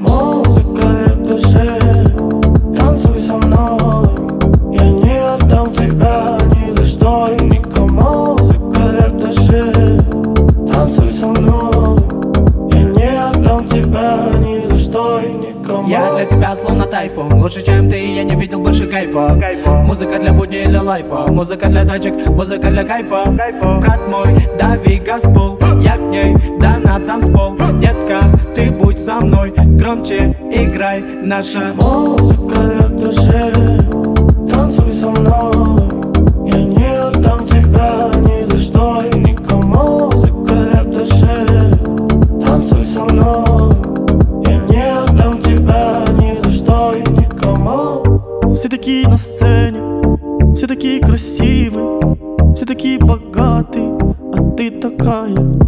Музыка лет души, танцуй со мной. Я не отдам тебя ни за что и никому. Музыка лет души, танцуй со мной. Я не отдам тебя ни за что и никому. Я для тебя словно тайфун, лучше чем ты, я не видел больше кайфа. Музыка для будни или лайфа, музыка для тачек, музыка для кайфа. Брат мой, дави газпол, я к ней, да на танцпол. Детка, ты будь со мной, громче играй наша музыка лет души, танцуй со мной. Я не отдам тебя ни за что и никому. Музыка лет души, танцуй со мной. Я не отдам тебя ни за что и никому. Все такие на сцене, все такие красивые, все такие богатые, а ты такая